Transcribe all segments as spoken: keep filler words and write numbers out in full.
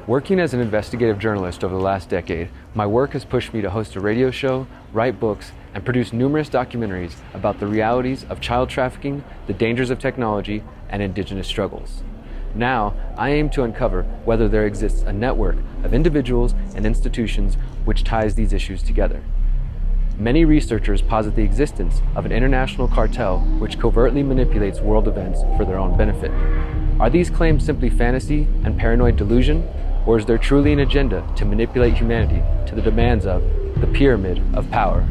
Working as an investigative journalist over the last decade, my work has pushed me to host a radio show, write books, and produce numerous documentaries about the realities of child trafficking, the dangers of technology, and indigenous struggles. Now, I aim to uncover whether there exists a network of individuals and institutions which ties these issues together. Many researchers posit the existence of an international cartel which covertly manipulates world events for their own benefit. Are these claims simply fantasy and paranoid delusion, or is there truly an agenda to manipulate humanity to the demands of the pyramid of power?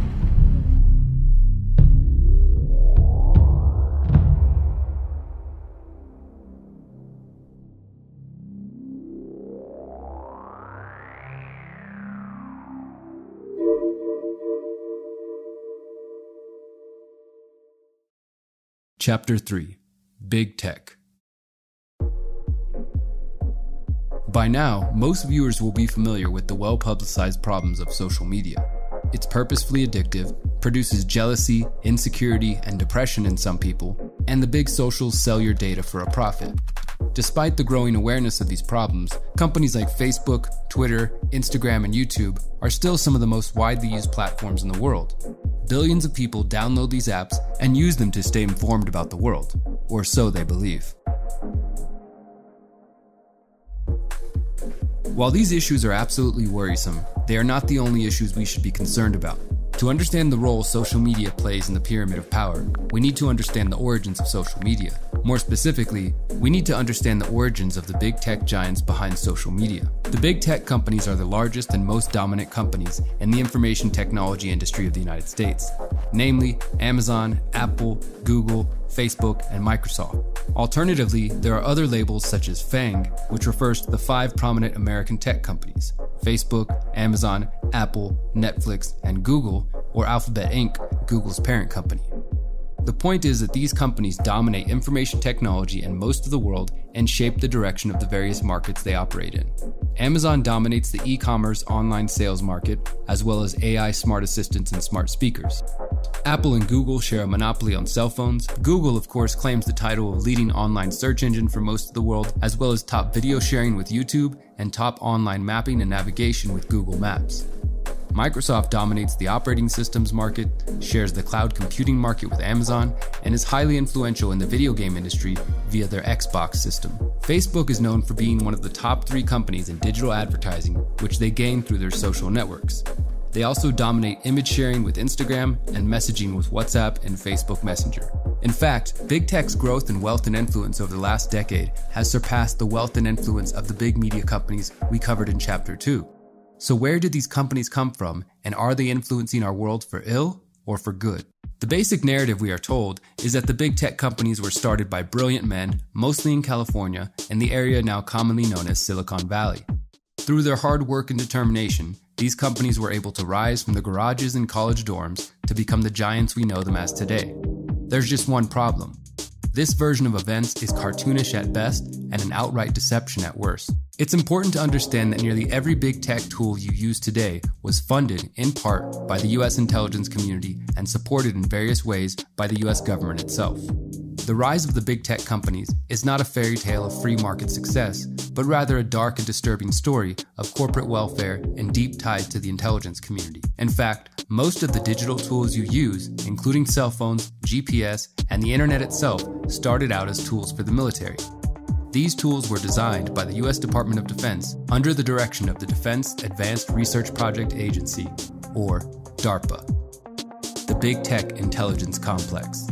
Chapter three. Big Tech. By now, most viewers will be familiar with the well-publicized problems of social media. It's purposefully addictive, produces jealousy, insecurity, and depression in some people, and the big socials sell your data for a profit. Despite the growing awareness of these problems, companies like Facebook, Twitter, Instagram, and YouTube are still some of the most widely used platforms in the world. Billions of people download these apps and use them to stay informed about the world, or so they believe. While these issues are absolutely worrisome, they are not the only issues we should be concerned about. To understand the role social media plays in the pyramid of power, we need to understand the origins of social media. More specifically, we need to understand the origins of the big tech giants behind social media. The big tech companies are the largest and most dominant companies in the information technology industry of the United States, namely Amazon, Apple, Google, Facebook, and Microsoft. Alternatively, there are other labels such as FANG, which refers to the five prominent American tech companies: Facebook, Amazon, Apple, Netflix, and Google, or Alphabet Incorporated, Google's parent company. The point is that these companies dominate information technology in most of the world and shape the direction of the various markets they operate in. Amazon dominates the e-commerce online sales market, as well as A I smart assistants and smart speakers. Apple and Google share a monopoly on cell phones. Google, of course, claims the title of leading online search engine for most of the world, as well as top video sharing with YouTube and top online mapping and navigation with Google Maps. Microsoft dominates the operating systems market, shares the cloud computing market with Amazon, and is highly influential in the video game industry via their Xbox system. Facebook is known for being one of the top three companies in digital advertising, which they gain through their social networks. They also dominate image sharing with Instagram and messaging with WhatsApp and Facebook Messenger. In fact, big tech's growth in wealth and influence over the last decade has surpassed the wealth and influence of the big media companies we covered in Chapter two. So where did these companies come from, and are they influencing our world for ill or for good? The basic narrative, we are told, is that the big tech companies were started by brilliant men, mostly in California, in the area now commonly known as Silicon Valley. Through their hard work and determination, these companies were able to rise from the garages and college dorms to become the giants we know them as today. There's just one problem. This version of events is cartoonish at best and an outright deception at worst. It's important to understand that nearly every big tech tool you use today was funded, in part, by the U S intelligence community and supported in various ways by the U S government itself. The rise of the big tech companies is not a fairy tale of free market success, but rather a dark and disturbing story of corporate welfare and deep ties to the intelligence community. In fact, most of the digital tools you use, including cell phones, G P S, and the internet itself, started out as tools for the military. These tools were designed by the U S Department of Defense under the direction of the Defense Advanced Research Project Agency, or DARPA, the Big Tech Intelligence Complex.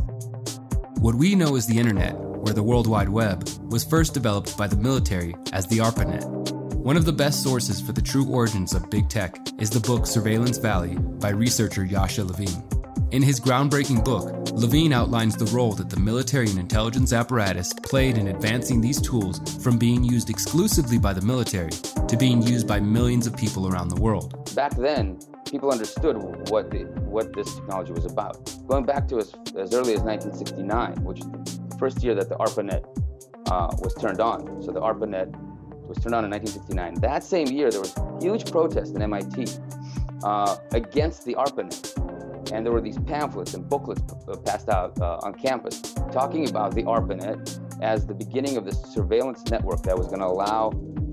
What we know as the internet, or the World Wide Web, was first developed by the military as the ARPANET. One of the best sources for the true origins of big tech is the book Surveillance Valley by researcher Yasha Levine. In his groundbreaking book, Levine outlines the role that the military and intelligence apparatus played in advancing these tools from being used exclusively by the military to being used by millions of people around the world. Back then, people understood what the, what this technology was about. Going back to as, as early as nineteen sixty-nine, which is the first year that the ARPANET uh, was turned on. So the ARPANET was turned on in nineteen sixty-nine. That same year, there was huge protests in M I T uh, against the ARPANET. And there were these pamphlets and booklets p- passed out uh, on campus talking about the ARPANET as the beginning of this surveillance network that was going to allow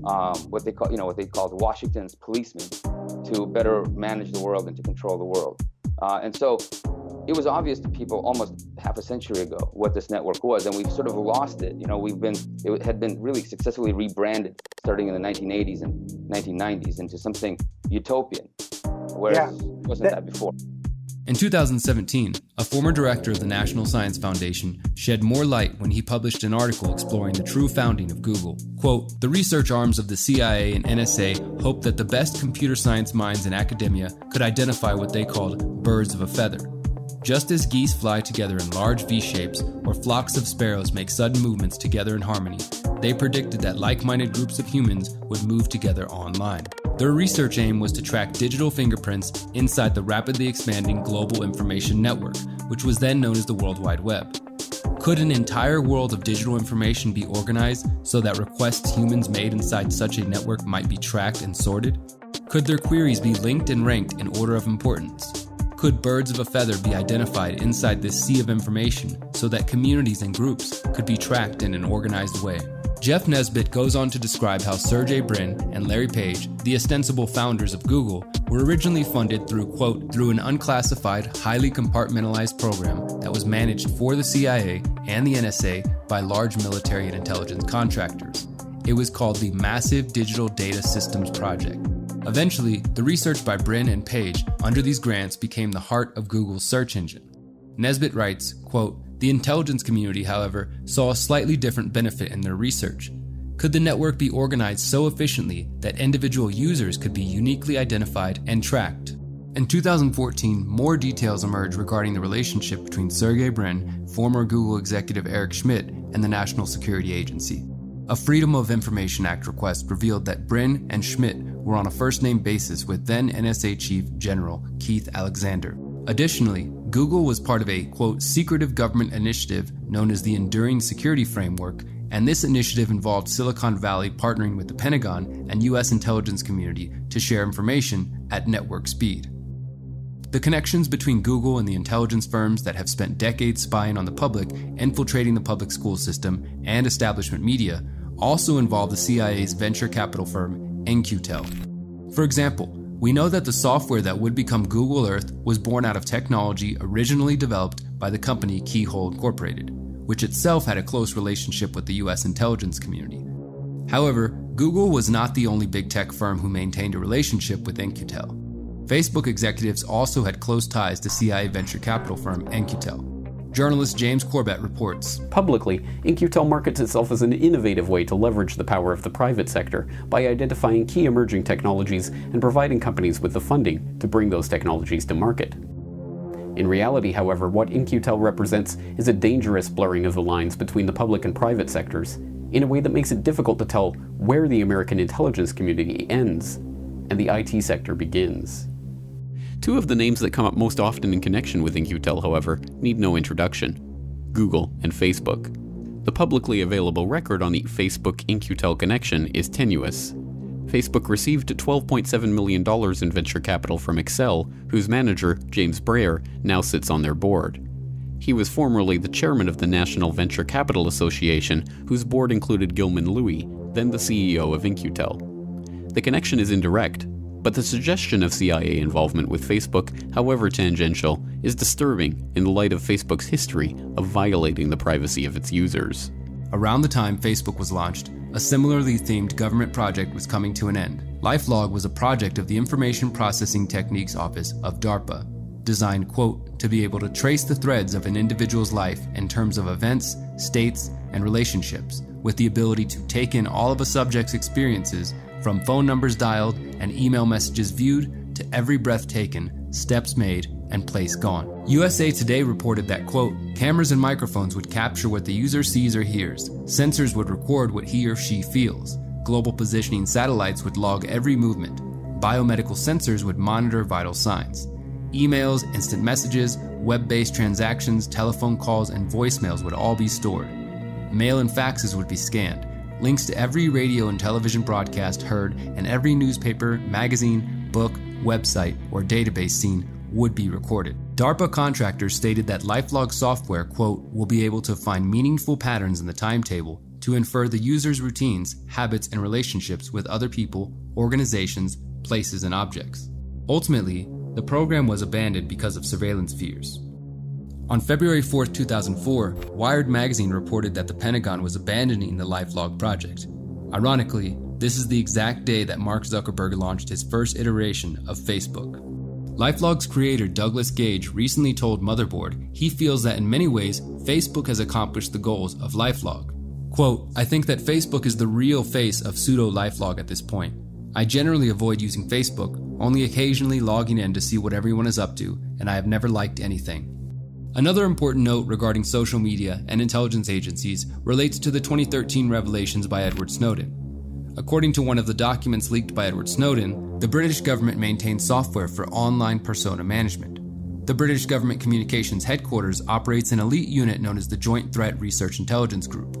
um, what they call, you know, what they called Washington's policemen to better manage the world and to control the world. Uh, and so it was obvious to people almost half a century ago what this network was, and we've sort of lost it. You know, we've been, it had been really successfully rebranded starting in the nineteen eighties and nineteen nineties into something utopian, whereas yeah. it wasn't that, that before. In two thousand seventeen, a former director of the National Science Foundation shed more light when he published an article exploring the true founding of Google. Quote, "The research arms of the C I A and N S A hoped that the best computer science minds in academia could identify what they called birds of a feather. Just as geese fly together in large V shapes or flocks of sparrows make sudden movements together in harmony, they predicted that like-minded groups of humans would move together online. Their research aim was to track digital fingerprints inside the rapidly expanding global information network, which was then known as the World Wide Web. Could an entire world of digital information be organized so that requests humans made inside such a network might be tracked and sorted? Could their queries be linked and ranked in order of importance? Could birds of a feather be identified inside this sea of information so that communities and groups could be tracked in an organized way?" Jeff Nesbitt goes on to describe how Sergey Brin and Larry Page, the ostensible founders of Google, were originally funded through, quote, "through an unclassified, highly compartmentalized program that was managed for the C I A and the N S A by large military and intelligence contractors. It was called the Massive Digital Data Systems Project. Eventually, the research by Brin and Page under these grants became the heart of Google's search engine." Nesbitt writes, quote, "The intelligence community, however, saw a slightly different benefit in their research. Could the network be organized so efficiently that individual users could be uniquely identified and tracked?" In two thousand fourteen, more details emerged regarding the relationship between Sergey Brin, former Google executive Eric Schmidt, and the National Security Agency. A Freedom of Information Act request revealed that Brin and Schmidt were on a first-name basis with then N S A Chief General Keith Alexander. Additionally, Google was part of a, quote, secretive government initiative known as the Enduring Security Framework, and this initiative involved Silicon Valley partnering with the Pentagon and U S intelligence community to share information at network speed. The connections between Google and the intelligence firms that have spent decades spying on the public, infiltrating the public school system, and establishment media also involve the C I A's venture capital firm In Q Tel. For example, we know that the software that would become Google Earth was born out of technology originally developed by the company Keyhole Incorporated, which itself had a close relationship with the U S intelligence community. However, Google was not the only big tech firm who maintained a relationship with In Q Tel. Facebook executives also had close ties to C I A venture capital firm In Q Tel. Journalist James Corbett reports. Publicly, In Q Tel markets itself as an innovative way to leverage the power of the private sector by identifying key emerging technologies and providing companies with the funding to bring those technologies to market. In reality, however, what In Q Tel represents is a dangerous blurring of the lines between the public and private sectors, in a way that makes it difficult to tell where the American intelligence community ends and the I T sector begins. Two of the names that come up most often in connection with In Q Tel, however, need no introduction: Google and Facebook. The publicly available record on the Facebook-In Q Tel connection is tenuous. Facebook received twelve point seven million dollars in venture capital from Accel, whose manager, James Breyer, now sits on their board. He was formerly the chairman of the National Venture Capital Association, whose board included Gilman Louie, then the C E O of In Q Tel. The connection is indirect, but the suggestion of C I A involvement with Facebook, however tangential, is disturbing in the light of Facebook's history of violating the privacy of its users. Around the time Facebook was launched, a similarly themed government project was coming to an end. LifeLog was a project of the Information Processing Techniques Office of DARPA, designed, quote, to be able to trace the threads of an individual's life in terms of events, states, and relationships, with the ability to take in all of a subject's experiences from phone numbers dialed and email messages viewed to every breath taken, steps made, and place gone. U S A Today reported that, quote, cameras and microphones would capture what the user sees or hears. Sensors would record what he or she feels. Global positioning satellites would log every movement. Biomedical sensors would monitor vital signs. Emails, instant messages, web-based transactions, telephone calls, and voicemails would all be stored. Mail and faxes would be scanned. Links to every radio and television broadcast heard and every newspaper, magazine, book, website, or database seen would be recorded. DARPA contractors stated that LifeLog software, quote, will be able to find meaningful patterns in the timetable, to infer the user's routines, habits, and relationships with other people, organizations, places, and objects. Ultimately, the program was abandoned because of surveillance fears. On February fourth, two thousand four, Wired magazine reported that the Pentagon was abandoning the LifeLog project. Ironically, this is the exact day that Mark Zuckerberg launched his first iteration of Facebook. LifeLog's creator Douglas Gage recently told Motherboard he feels that in many ways, Facebook has accomplished the goals of LifeLog. Quote, "I think that Facebook is the real face of pseudo-LifeLog at this point. I generally avoid using Facebook, only occasionally logging in to see what everyone is up to, and I have never liked anything." Another important note regarding social media and intelligence agencies relates to the twenty thirteen revelations by Edward Snowden. According to one of the documents leaked by Edward Snowden, the British government maintains software for online persona management. The British government communications headquarters operates an elite unit known as the Joint Threat Research Intelligence Group.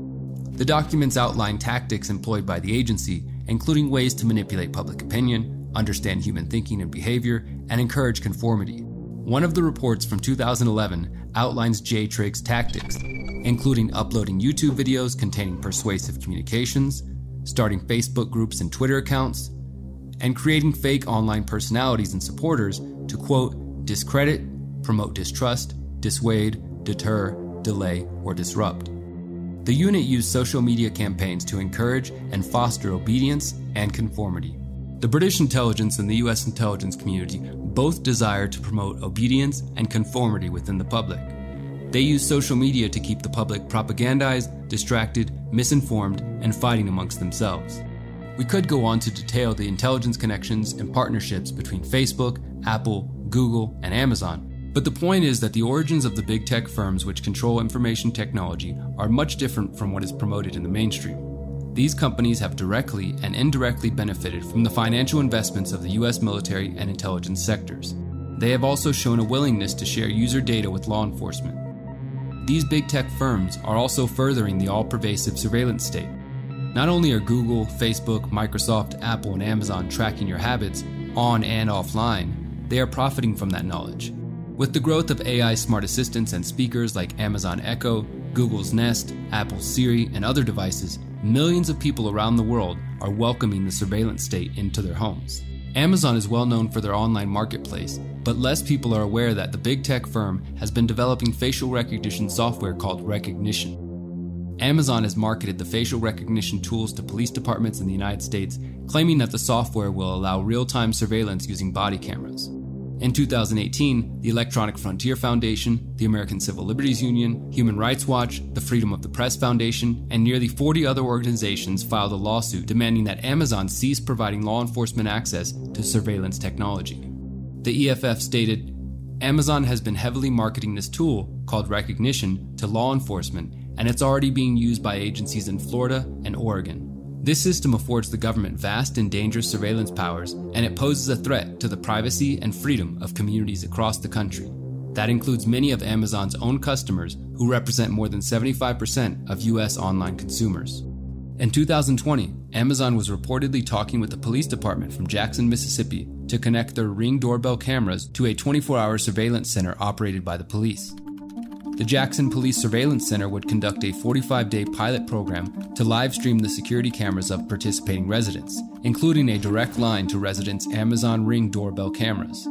The documents outline tactics employed by the agency, including ways to manipulate public opinion, understand human thinking and behavior, and encourage conformity. One of the reports from two thousand eleven outlines J-Trig's tactics, including uploading YouTube videos containing persuasive communications, starting Facebook groups and Twitter accounts, and creating fake online personalities and supporters to, quote, discredit, promote distrust, dissuade, deter, delay, or disrupt. The unit used social media campaigns to encourage and foster obedience and conformity. The British intelligence and the U S intelligence community both desire to promote obedience and conformity within the public. They use social media to keep the public propagandized, distracted, misinformed, and fighting amongst themselves. We could go on to detail the intelligence connections and partnerships between Facebook, Apple, Google, and Amazon, but the point is that the origins of the big tech firms which control information technology are much different from what is promoted in the mainstream. These companies have directly and indirectly benefited from the financial investments of the U S military and intelligence sectors. They have also shown a willingness to share user data with law enforcement. These big tech firms are also furthering the all-pervasive surveillance state. Not only are Google, Facebook, Microsoft, Apple, and Amazon tracking your habits on and offline, they are profiting from that knowledge. With the growth of A I smart assistants and speakers like Amazon Echo, Google's Nest, Apple's Siri, and other devices, millions of people around the world are welcoming the surveillance state into their homes. Amazon is well known for their online marketplace, but less people are aware that the big tech firm has been developing facial recognition software called Rekognition. Amazon has marketed the facial recognition tools to police departments in the United States, claiming that the software will allow real-time surveillance using body cameras. In two thousand eighteen, the Electronic Frontier Foundation, the American Civil Liberties Union, Human Rights Watch, the Freedom of the Press Foundation, and nearly forty other organizations filed a lawsuit demanding that Amazon cease providing law enforcement access to surveillance technology. The E F F stated, "Amazon has been heavily marketing this tool, called Rekognition, to law enforcement, and it's already being used by agencies in Florida and Oregon. This system affords the government vast and dangerous surveillance powers, and it poses a threat to the privacy and freedom of communities across the country. That includes many of Amazon's own customers, who represent more than seventy-five percent of U S online consumers." In two thousand twenty, Amazon was reportedly talking with the police department from Jackson, Mississippi, to connect their Ring doorbell cameras to a twenty-four hour surveillance center operated by the police. The Jackson Police Surveillance Center would conduct a forty-five day pilot program to live stream the security cameras of participating residents, including a direct line to residents' Amazon Ring doorbell cameras.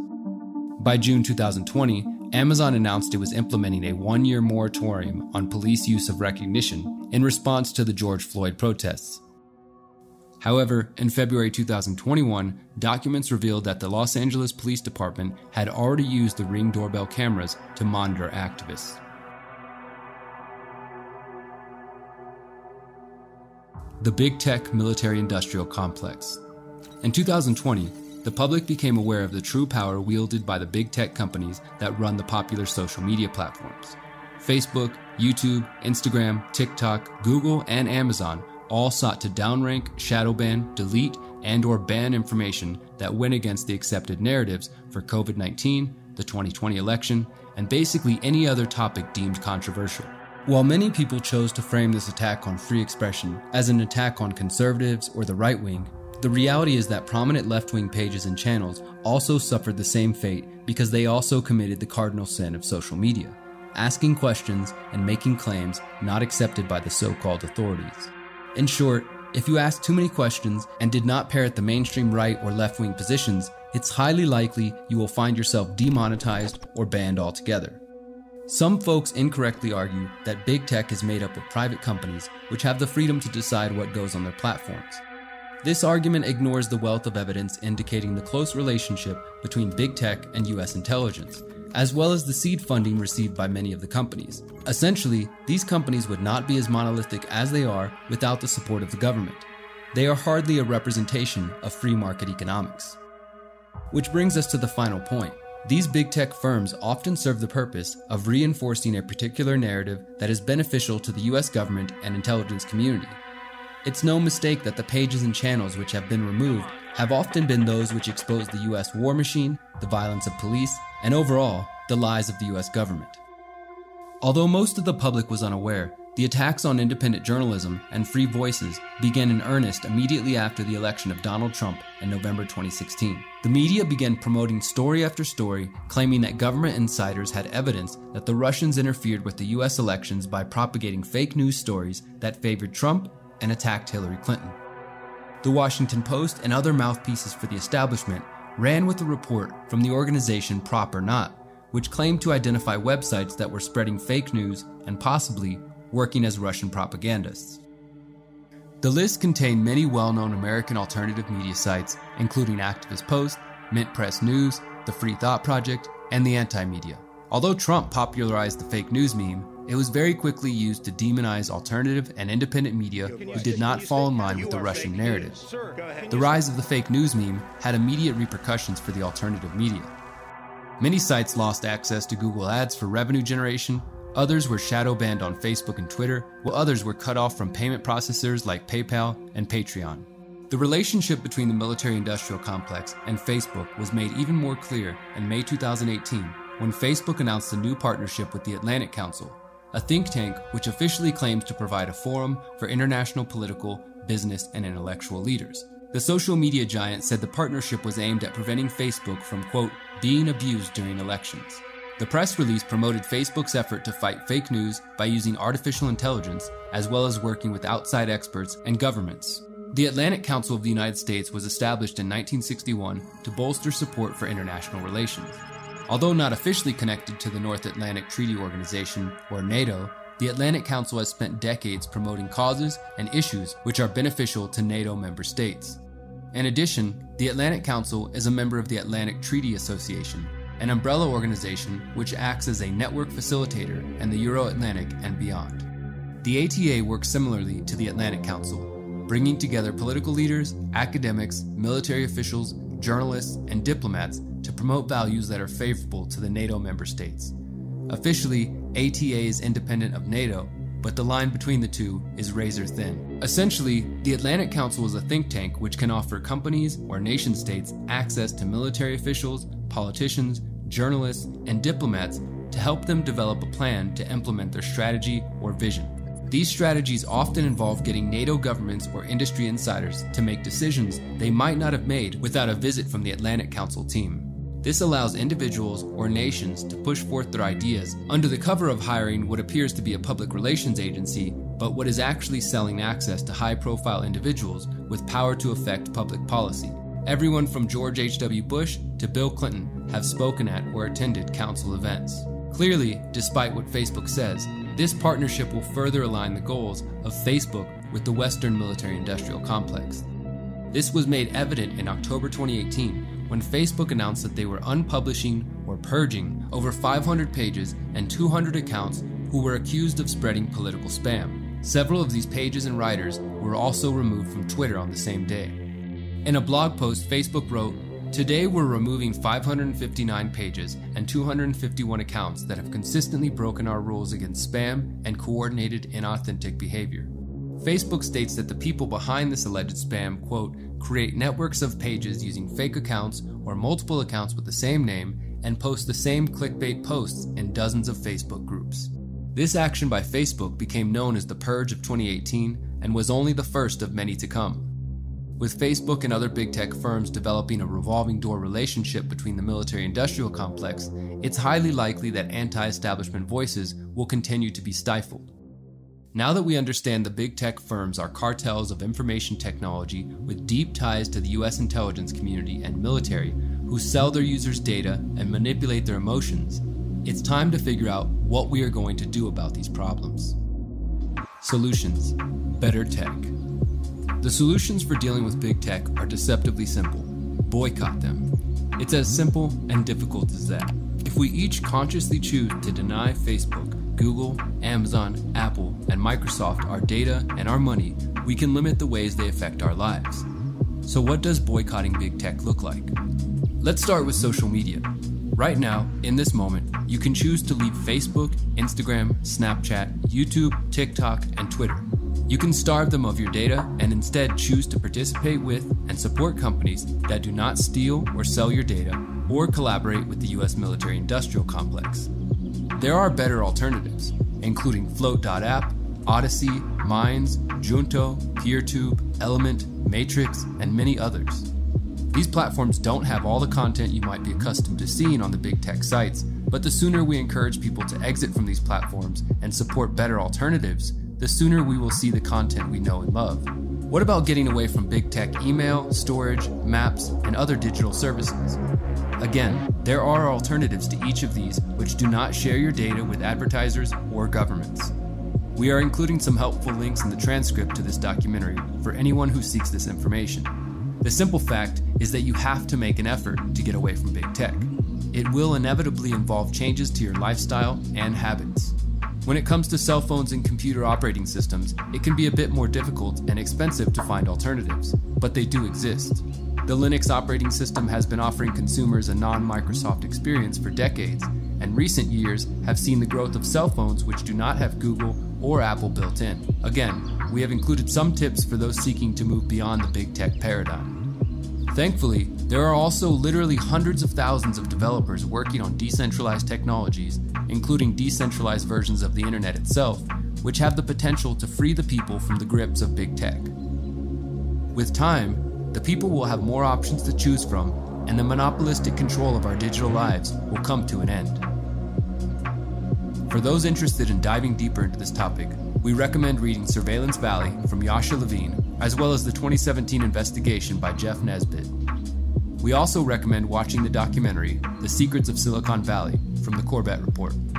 By June two thousand twenty, Amazon announced it was implementing a one-year moratorium on police use of Rekognition in response to the George Floyd protests. However, in February two thousand twenty-one, documents revealed that the Los Angeles Police Department had already used the Ring doorbell cameras to monitor activists. The Big Tech Military-Industrial Complex. In two thousand twenty, the public became aware of the true power wielded by the big tech companies that run the popular social media platforms. Facebook, YouTube, Instagram, TikTok, Google, and Amazon all sought to downrank, shadow ban, delete, and or ban information that went against the accepted narratives for COVID nineteen, the twenty twenty election, and basically any other topic deemed controversial. While many people chose to frame this attack on free expression as an attack on conservatives or the right wing, the reality is that prominent left-wing pages and channels also suffered the same fate because they also committed the cardinal sin of social media. asking questions, and making claims not accepted by the so-called authorities. In short, if you ask too many questions and did not parrot the mainstream right or left-wing positions, it's highly likely you will find yourself demonetized or banned altogether. Some folks incorrectly argue that big tech is made up of private companies which have the freedom to decide what goes on their platforms. This argument ignores the wealth of evidence indicating the close relationship between big tech and U S intelligence, as well as the seed funding received by many of the companies. Essentially, these companies would not be as monolithic as they are without the support of the government. They are hardly a representation of free market economics. Which brings us to the final point. These big tech firms often serve the purpose of reinforcing a particular narrative that is beneficial to the U S government and intelligence community. It's no mistake that the pages and channels which have been removed have often been those which expose the U S war machine, the violence of police, and overall, the lies of the U S government. Although most of the public was unaware, the attacks on independent journalism and free voices began in earnest immediately after the election of Donald Trump in November twenty sixteen. The media began promoting story after story, claiming that government insiders had evidence that the Russians interfered with the U S elections by propagating fake news stories that favored Trump and attacked Hillary Clinton. The Washington Post and other mouthpieces for the establishment ran with a report from the organization Prop or Not, which claimed to identify websites that were spreading fake news and possibly working as Russian propagandists. The list contained many well-known American alternative media sites, including Activist Post, Mint Press News, the Free Thought Project, and the Anti-Media. Although Trump popularized the fake news meme, it was very quickly used to demonize alternative and independent media who did not fall in line with the Russian narrative. The rise of the fake news meme had immediate repercussions for the alternative media. Many sites lost access to Google Ads for revenue generation, others were shadow banned on Facebook and Twitter, while others were cut off from payment processors like PayPal and Patreon. The relationship between the military-industrial complex and Facebook was made even more clear in May two thousand eighteen when Facebook announced a new partnership with the Atlantic Council, a think tank which officially claims to provide a forum for international political, business, and intellectual leaders. The social media giant said the partnership was aimed at preventing Facebook from, quote, being abused during elections. The press release promoted Facebook's effort to fight fake news by using artificial intelligence, as well as working with outside experts and governments. The Atlantic Council of the United States was established in nineteen sixty-one to bolster support for international relations. Although not officially connected to the North Atlantic Treaty Organization, or NATO, the Atlantic Council has spent decades promoting causes and issues which are beneficial to NATO member states. In addition, the Atlantic Council is a member of the Atlantic Treaty Association, an umbrella organization which acts as a network facilitator in the Euro-Atlantic and beyond. The A T A works similarly to the Atlantic Council, bringing together political leaders, academics, military officials, journalists, and diplomats to promote values that are favorable to the NATO member states. Officially, A T A is independent of NATO, but the line between the two is razor thin. Essentially, the Atlantic Council is a think tank which can offer companies or nation-states access to military officials, politicians, journalists, and diplomats to help them develop a plan to implement their strategy or vision. These strategies often involve getting NATO governments or industry insiders to make decisions they might not have made without a visit from the Atlantic Council team. This allows individuals or nations to push forth their ideas under the cover of hiring what appears to be a public relations agency, but what is actually selling access to high-profile individuals with power to affect public policy. Everyone from George H W Bush to Bill Clinton have spoken at or attended council events. Clearly, despite what Facebook says, this partnership will further align the goals of Facebook with the Western military-industrial complex. This was made evident in October twenty eighteen when Facebook announced that they were unpublishing or purging over five hundred pages and two hundred accounts who were accused of spreading political spam. Several of these pages and writers were also removed from Twitter on the same day. In a blog post, Facebook wrote, "Today we're removing five hundred fifty-nine pages and two hundred fifty-one accounts that have consistently broken our rules against spam and coordinated inauthentic behavior." Facebook states that the people behind this alleged spam, quote, create networks of pages using fake accounts or multiple accounts with the same name and post the same clickbait posts in dozens of Facebook groups. This action by Facebook became known as the Purge of twenty eighteen and was only the first of many to come. With Facebook and other big tech firms developing a revolving door relationship between the military-industrial complex, it's highly likely that anti-establishment voices will continue to be stifled. Now that we understand the big tech firms are cartels of information technology with deep ties to the U S intelligence community and military who sell their users' data and manipulate their emotions, it's time to figure out what we are going to do about these problems. Solutions. Better tech. The solutions for dealing with big tech are deceptively simple. Boycott them. It's as simple and difficult as that. If we each consciously choose to deny Facebook, Google, Amazon, Apple, and Microsoft our data and our money, we can limit the ways they affect our lives. So what does boycotting big tech look like? Let's start with social media. Right now, in this moment, you can choose to leave Facebook, Instagram, Snapchat, YouTube, TikTok, and Twitter. You can starve them of your data and instead choose to participate with and support companies that do not steal or sell your data or collaborate with the U S military-industrial complex. There are better alternatives, including Float dot app, Odyssey, Minds, Junto, PeerTube, Element, Matrix, and many others. These platforms don't have all the content you might be accustomed to seeing on the big tech sites, but the sooner we encourage people to exit from these platforms and support better alternatives, the sooner we will see the content we know and love. What about getting away from big tech email, storage, maps, and other digital services? Again, there are alternatives to each of these which do not share your data with advertisers or governments. We are including some helpful links in the transcript to this documentary for anyone who seeks this information. The simple fact is that you have to make an effort to get away from big tech. It will inevitably involve changes to your lifestyle and habits. When it comes to cell phones and computer operating systems, it can be a bit more difficult and expensive to find alternatives, but they do exist. The Linux operating system has been offering consumers a non-Microsoft experience for decades, and recent years have seen the growth of cell phones which do not have Google or Apple built in. Again, we have included some tips for those seeking to move beyond the big tech paradigm. Thankfully, there are also literally hundreds of thousands of developers working on decentralized technologies, including decentralized versions of the internet itself, which have the potential to free the people from the grips of big tech. With time, the people will have more options to choose from, and the monopolistic control of our digital lives will come to an end. For those interested in diving deeper into this topic, we recommend reading Surveillance Valley from Yasha Levine, as well as the twenty seventeen investigation by Jeff Nesbitt. We also recommend watching the documentary The Secrets of Silicon Valley from the Corbett Report.